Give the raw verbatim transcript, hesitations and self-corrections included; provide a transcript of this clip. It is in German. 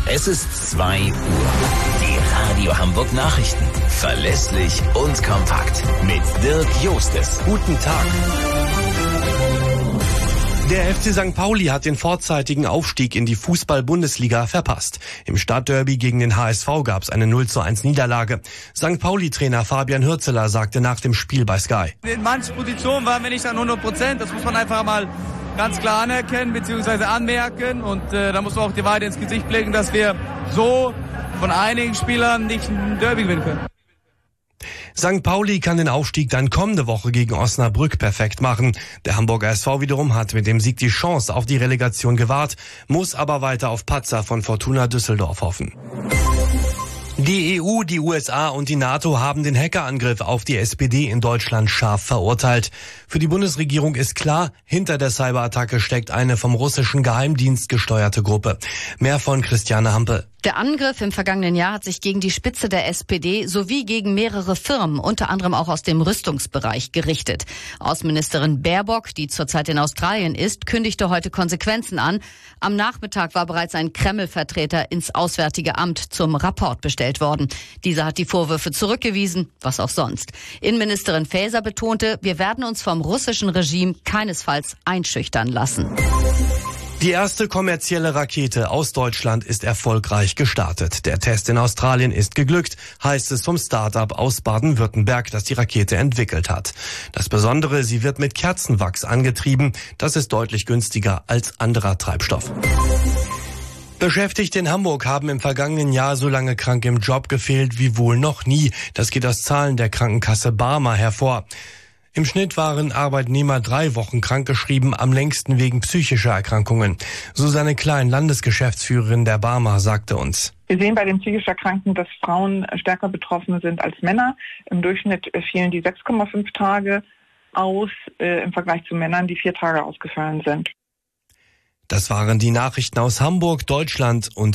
Es ist zwei Uhr. Die Radio Hamburg Nachrichten. Verlässlich und kompakt. Mit Dirk Jostes. Guten Tag. Der F C Sankt Pauli hat den vorzeitigen Aufstieg in die Fußball-Bundesliga verpasst. Im Stadtderby gegen den H S V gab es eine null zu eins Niederlage. Sankt Pauli-Trainer Fabian Hürzeler sagte nach dem Spiel bei Sky: In manchen Positionen waren wir nicht an hundert Prozent. Das muss man einfach mal ganz klar anerkennen bzw. anmerken. Und äh, da muss man auch die Wahrheit ins Gesicht blicken, dass wir so von einigen Spielern nicht ein Derby gewinnen können. Sankt Pauli kann den Aufstieg dann kommende Woche gegen Osnabrück perfekt machen. Der Hamburger S V wiederum hat mit dem Sieg die Chance auf die Relegation gewahrt, muss aber weiter auf Patzer von Fortuna Düsseldorf hoffen. Die E U, die U S A und die NATO haben den Hackerangriff auf die S P D in Deutschland scharf verurteilt. Für die Bundesregierung ist klar, hinter der Cyberattacke steckt eine vom russischen Geheimdienst gesteuerte Gruppe. Mehr von Christiane Hampe. Der Angriff im vergangenen Jahr hat sich gegen die Spitze der S P D sowie gegen mehrere Firmen, unter anderem auch aus dem Rüstungsbereich, gerichtet. Außenministerin Baerbock, die zurzeit in Australien ist, kündigte heute Konsequenzen an. Am Nachmittag war bereits ein Kreml-Vertreter ins Auswärtige Amt zum Rapport bestellt worden. Dieser hat die Vorwürfe zurückgewiesen, was auch sonst. Innenministerin Faeser betonte, wir werden uns vom russischen Regime keinesfalls einschüchtern lassen. Die erste kommerzielle Rakete aus Deutschland ist erfolgreich gestartet. Der Test in Australien ist geglückt, heißt es vom Start-up aus Baden-Württemberg, das die Rakete entwickelt hat. Das Besondere, sie wird mit Kerzenwachs angetrieben. Das ist deutlich günstiger als anderer Treibstoff. Beschäftigte in Hamburg haben im vergangenen Jahr so lange krank im Job gefehlt wie wohl noch nie. Das geht aus Zahlen der Krankenkasse Barmer hervor. Im Schnitt waren Arbeitnehmer drei Wochen krankgeschrieben, am längsten wegen psychischer Erkrankungen. Susanne Klein, Landesgeschäftsführerin der Barmer, sagte uns: Wir sehen bei den psychisch Erkrankten, dass Frauen stärker betroffen sind als Männer. Im Durchschnitt fielen die sechs Komma fünf Tage aus, äh, im Vergleich zu Männern, die vier Tage ausgefallen sind. Das waren die Nachrichten aus Hamburg, Deutschland und